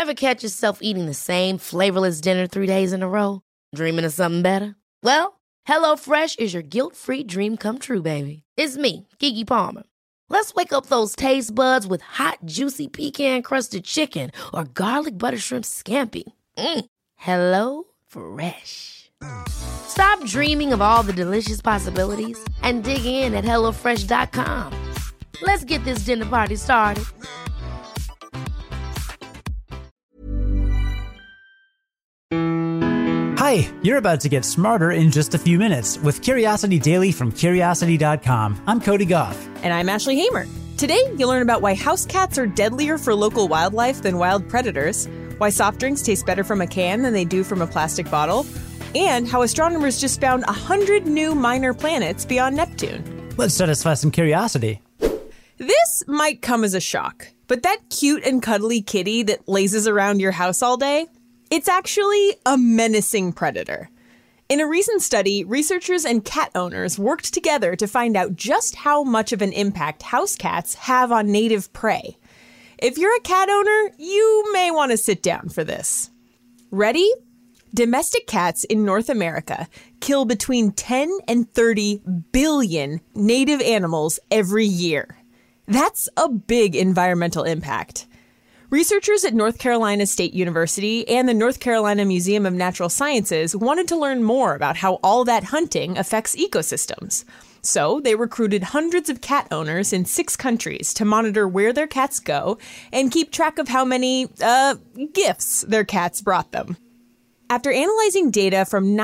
Ever catch yourself eating the same flavorless dinner 3 days in a row? Dreaming of something better? Well, HelloFresh is your guilt-free dream come true, baby. It's me, Keke Palmer. Let's wake up those taste buds with hot, juicy pecan-crusted chicken or garlic butter shrimp scampi. Hello Fresh. Stop dreaming of all the delicious possibilities and dig in at HelloFresh.com. Let's get this dinner party started. Hi, you're about to get smarter in just a few minutes with Curiosity Daily from Curiosity.com. I'm Cody Goff. And I'm Ashley Hamer. Today, you'll learn about why house cats are deadlier for local wildlife than wild predators, why soft drinks taste better from a can than they do from a plastic bottle, and how astronomers just found 100 new minor planets beyond Neptune. Let's satisfy some curiosity. This might come as a shock, but that cute and cuddly kitty that lazes around your house all day, it's actually a menacing predator. In a recent study, researchers and cat owners worked together to find out just how much of an impact house cats have on native prey. If you're a cat owner, you may want to sit down for this. Ready? Domestic cats in North America kill between 10 and 30 billion native animals every year. That's a big environmental impact. Researchers at North Carolina State University and the North Carolina Museum of Natural Sciences wanted to learn more about how all that hunting affects ecosystems. So they recruited hundreds of cat owners in 6 countries to monitor where their cats go and keep track of how many, gifts their cats brought them. After analyzing data from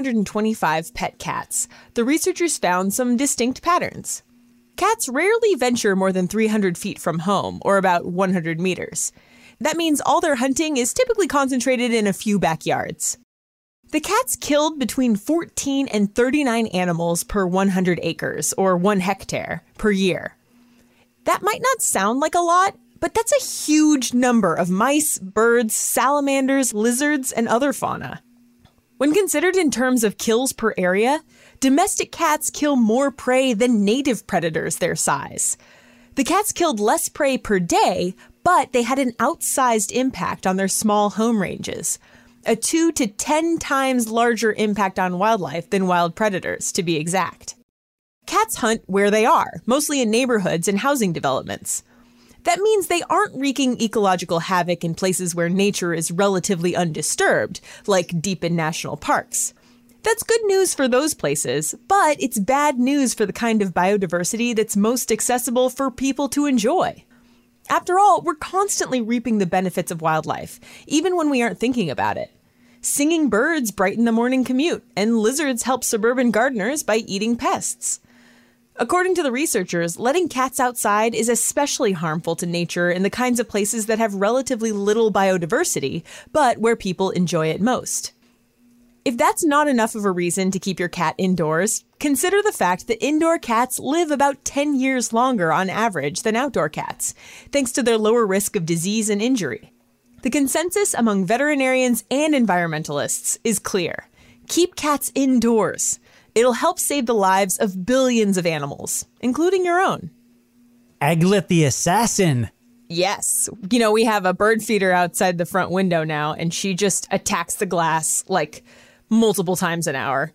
925 pet cats, the researchers found some distinct patterns. Cats rarely venture more than 300 feet from home, or about 100 meters. That means all their hunting is typically concentrated in a few backyards. The cats killed between 14 and 39 animals per 100 acres, or 1 hectare, per year. That might not sound like a lot, but that's a huge number of mice, birds, salamanders, lizards, and other fauna. When considered in terms of kills per area, domestic cats kill more prey than native predators their size. The cats killed less prey per day, but they had an outsized impact on their small home ranges. A 2 to 10 times larger impact on wildlife than wild predators, to be exact. Cats hunt where they are, mostly in neighborhoods and housing developments. That means they aren't wreaking ecological havoc in places where nature is relatively undisturbed, like deep in national parks. That's good news for those places, but it's bad news for the kind of biodiversity that's most accessible for people to enjoy. After all, we're constantly reaping the benefits of wildlife, even when we aren't thinking about it. Singing birds brighten the morning commute, and lizards help suburban gardeners by eating pests. According to the researchers, letting cats outside is especially harmful to nature in the kinds of places that have relatively little biodiversity, but where people enjoy it most. If that's not enough of a reason to keep your cat indoors, consider the fact that indoor cats live about 10 years longer on average than outdoor cats, thanks to their lower risk of disease and injury. The consensus among veterinarians and environmentalists is clear. Keep cats indoors. It'll help save the lives of billions of animals, including your own. Aglet the assassin. Yes. You know, we have a bird feeder outside the front window now, and she just attacks the glass like multiple times an hour.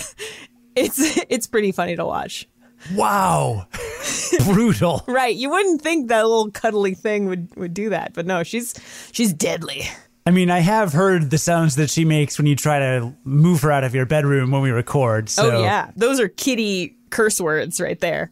It's pretty funny to watch. Wow. Brutal. Right. You wouldn't think that little cuddly thing would do that, but no, she's deadly. I mean, I have heard the sounds that she makes when you try to move her out of your bedroom when we record. So. Oh, yeah. Those are kitty curse words right there.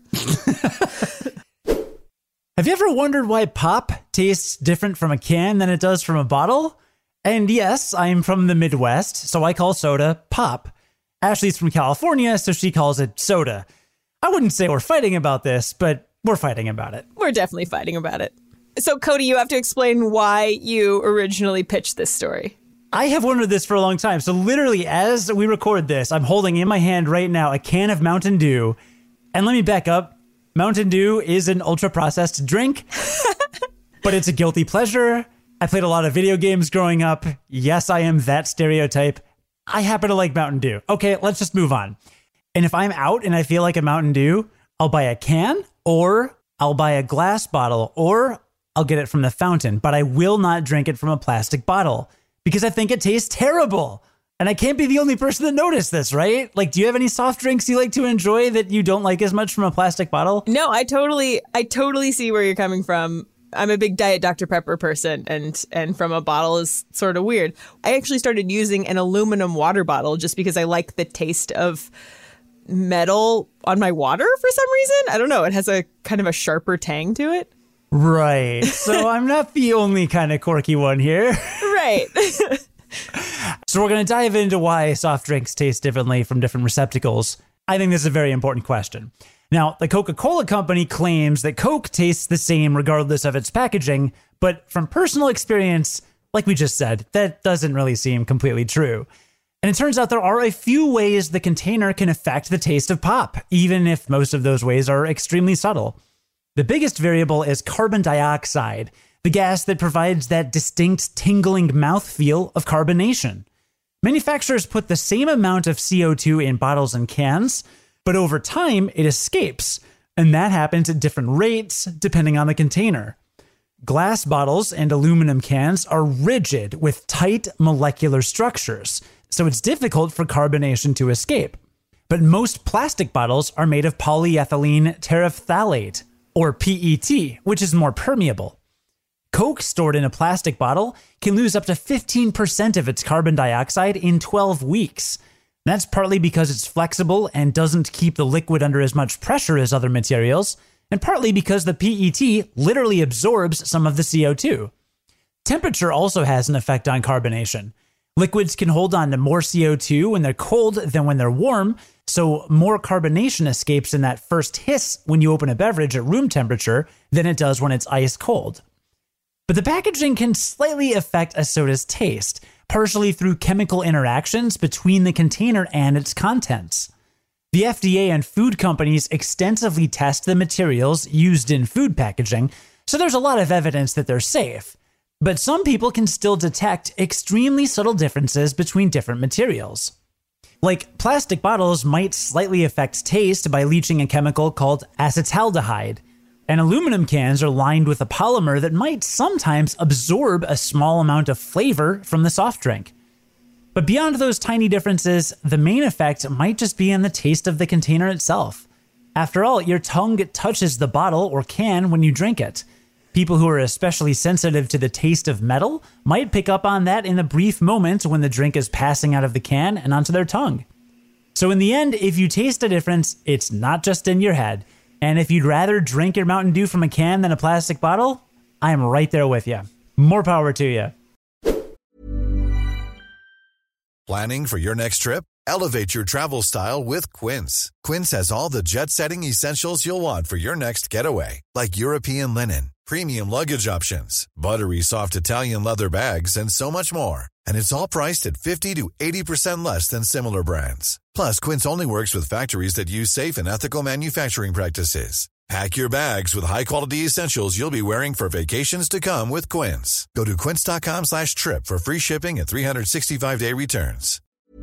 Have you ever wondered why pop tastes different from a can than it does from a bottle? And yes, I'm from the Midwest, so I call soda pop. Ashley's from California, so she calls it soda. I wouldn't say we're fighting about this, but we're fighting about it. We're definitely fighting about it. So, Cody, you have to explain why you originally pitched this story. I have wondered this for a long time. So literally, as we record this, I'm holding in my hand right now a can of Mountain Dew. And let me back up. Mountain Dew is an ultra-processed drink, but it's a guilty pleasure. I played a lot of video games growing up. Yes, I am that stereotype. I happen to like Mountain Dew. Okay, let's just move on. And if I'm out and I feel like a Mountain Dew, I'll buy a can, or I'll buy a glass bottle, or I'll get it from the fountain, but I will not drink it from a plastic bottle because I think it tastes terrible. And I can't be the only person that noticed this, right? Like, do you have any soft drinks you like to enjoy that you don't like as much from a plastic bottle? No, I totally see where you're coming from. I'm a big Diet Dr. Pepper person, and from a bottle is sort of weird. I actually started using an aluminum water bottle just because I like the taste of metal on my water for some reason. I don't know. It has a kind of a sharper tang to it. Right. So I'm not the only kind of quirky one here. Right. So we're going to dive into why soft drinks taste differently from different receptacles. I think this is a very important question. Now, the Coca-Cola company claims that Coke tastes the same regardless of its packaging, but from personal experience, like we just said, that doesn't really seem completely true. And it turns out there are a few ways the container can affect the taste of pop, even if most of those ways are extremely subtle. The biggest variable is carbon dioxide, the gas that provides that distinct tingling mouthfeel of carbonation. Manufacturers put the same amount of CO2 in bottles and cans, but over time it escapes, and that happens at different rates depending on the container. Glass bottles and aluminum cans are rigid with tight molecular structures, so it's difficult for carbonation to escape. But most plastic bottles are made of polyethylene terephthalate, or PET, which is more permeable. Coke stored in a plastic bottle can lose up to 15% of its carbon dioxide in 12 weeks. That's partly because it's flexible and doesn't keep the liquid under as much pressure as other materials, and partly because the PET literally absorbs some of the CO2. Temperature also has an effect on carbonation. Liquids can hold on to more CO2 when they're cold than when they're warm, so more carbonation escapes in that first hiss when you open a beverage at room temperature than it does when it's ice cold. But the packaging can slightly affect a soda's taste, partially through chemical interactions between the container and its contents. The FDA and food companies extensively test the materials used in food packaging, so there's a lot of evidence that they're safe. But some people can still detect extremely subtle differences between different materials. Like, plastic bottles might slightly affect taste by leaching a chemical called acetaldehyde, and aluminum cans are lined with a polymer that might sometimes absorb a small amount of flavor from the soft drink. But beyond those tiny differences, the main effect might just be in the taste of the container itself. After all, your tongue touches the bottle or can when you drink it. People who are especially sensitive to the taste of metal might pick up on that in the brief moment when the drink is passing out of the can and onto their tongue. So in the end, if you taste a difference, it's not just in your head. And if you'd rather drink your Mountain Dew from a can than a plastic bottle, I am right there with you. More power to you. Planning for your next trip? Elevate your travel style with Quince. Quince has all the jet-setting essentials you'll want for your next getaway, like European linen, premium luggage options, buttery soft Italian leather bags, and so much more. And it's all priced at 50 to 80% less than similar brands. Plus, Quince only works with factories that use safe and ethical manufacturing practices. Pack your bags with high-quality essentials you'll be wearing for vacations to come with Quince. Go to quince.com/trip for free shipping and 365-day returns.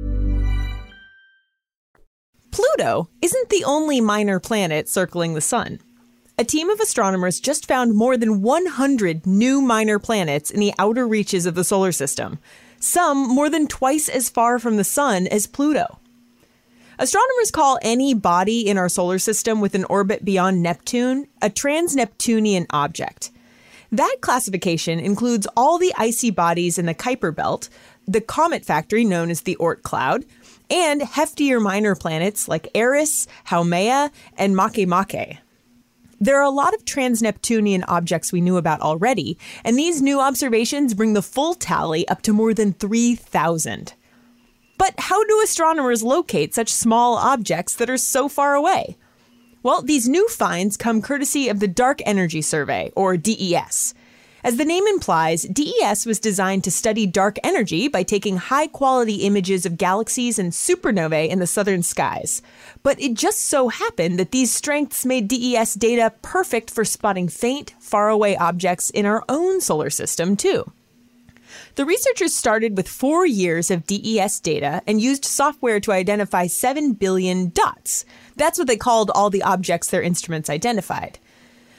Pluto isn't the only minor planet circling the sun. A team of astronomers just found more than 100 new minor planets in the outer reaches of the solar system, some more than twice as far from the sun as Pluto. Astronomers call any body in our solar system with an orbit beyond Neptune a trans-Neptunian object. That classification includes all the icy bodies in the Kuiper Belt, the comet factory known as the Oort cloud, and heftier minor planets like Eris, Haumea, and Makemake. There are a lot of trans-Neptunian objects we knew about already, and these new observations bring the full tally up to more than 3,000. But how do astronomers locate such small objects that are so far away? Well, these new finds come courtesy of the Dark Energy Survey, or DES. As the name implies, DES was designed to study dark energy by taking high-quality images of galaxies and supernovae in the southern skies. But it just so happened that these strengths made DES data perfect for spotting faint, faraway objects in our own solar system, too. The researchers started with 4 years of DES data and used software to identify 7 billion dots. That's what they called all the objects their instruments identified.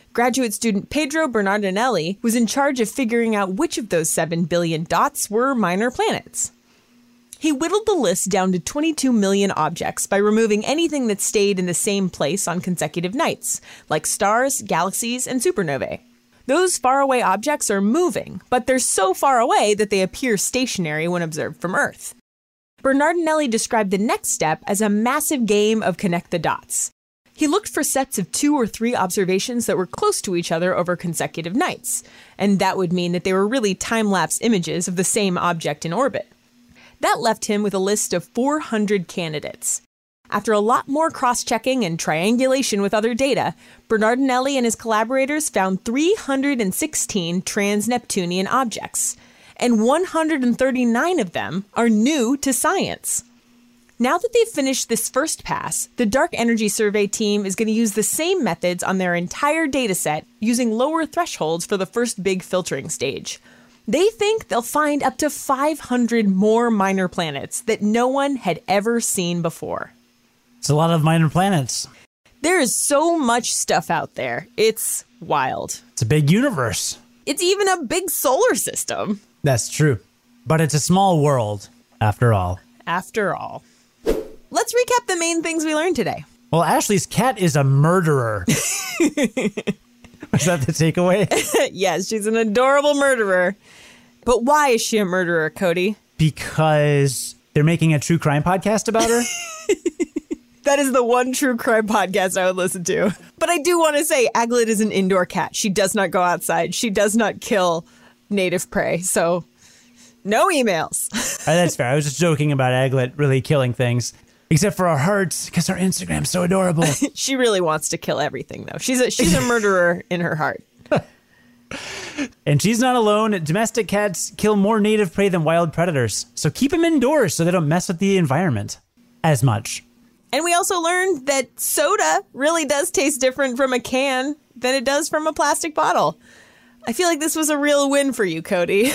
Graduate student Pedro Bernardinelli was in charge of figuring out which of those 7 billion dots were minor planets. He whittled the list down to 22 million objects by removing anything that stayed in the same place on consecutive nights, like stars, galaxies, and supernovae. Those faraway objects are moving, but they're so far away that they appear stationary when observed from Earth. Bernardinelli described the next step as a massive game of connect the dots. He looked for sets of 2 or 3 observations that were close to each other over consecutive nights, and that would mean that they were really time-lapse images of the same object in orbit. That left him with a list of 400 candidates. After a lot more cross-checking and triangulation with other data, Bernardinelli and his collaborators found 316 trans-Neptunian objects, and 139 of them are new to science. Now that they've finished this first pass, the Dark Energy Survey team is going to use the same methods on their entire dataset, using lower thresholds for the first big filtering stage. They think they'll find up to 500 more minor planets that no one had ever seen before. It's a lot of minor planets. There is so much stuff out there. It's wild. It's a big universe. It's even a big solar system. That's true. But it's a small world, after all. After all. Let's recap the main things we learned today. Well, Ashley's cat is a murderer. Was that the takeaway? Yes, she's an adorable murderer. But why is she a murderer, Cody? Because they're making a true crime podcast about her? That is the one true crime podcast I would listen to. But I do want to say Aglet is an indoor cat. She does not go outside. She does not kill native prey. So no emails. That's fair. I was just joking about Aglet really killing things. Except for our hearts, because her Instagram's so adorable. She really wants to kill everything, though. She's a murderer in her heart. And she's not alone. Domestic cats kill more native prey than wild predators. So keep them indoors so they don't mess with the environment as much. And we also learned that soda really does taste different from a can than it does from a plastic bottle. I feel like this was a real win for you, Cody.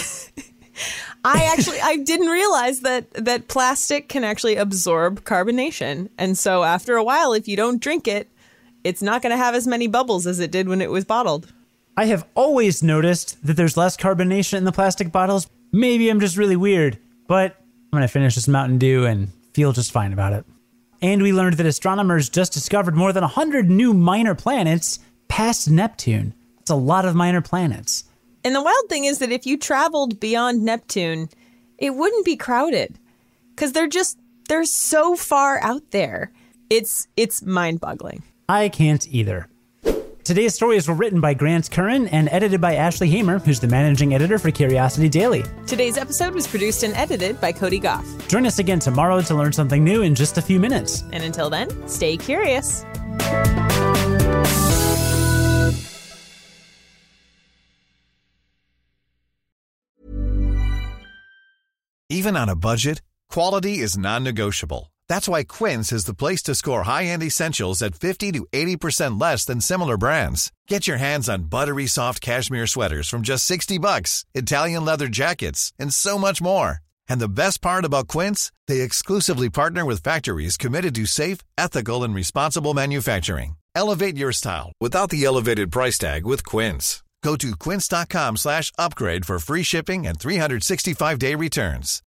I didn't realize that plastic can actually absorb carbonation. And so after a while, if you don't drink it, it's not going to have as many bubbles as it did when it was bottled. I have always noticed that there's less carbonation in the plastic bottles. Maybe I'm just really weird, but I'm going to finish this Mountain Dew and feel just fine about it. And we learned that astronomers just discovered more than 100 new minor planets past Neptune. It's a lot of minor planets. And the wild thing is that if you traveled beyond Neptune, it wouldn't be crowded because they're so far out there. It's mind-boggling. I can't either. Today's stories were written by Grant Curran and edited by Ashley Hamer, who's the managing editor for Curiosity Daily. Today's episode was produced and edited by Cody Goff. Join us again tomorrow to learn something new in just a few minutes. And until then, stay curious. Even on a budget, quality is non-negotiable. That's why Quince is the place to score high-end essentials at 50 to 80% less than similar brands. Get your hands on buttery soft cashmere sweaters from just $60, Italian leather jackets, and so much more. And the best part about Quince, they exclusively partner with factories committed to safe, ethical, and responsible manufacturing. Elevate your style without the elevated price tag with Quince. Go to quince.com/upgrade for free shipping and 365-day returns.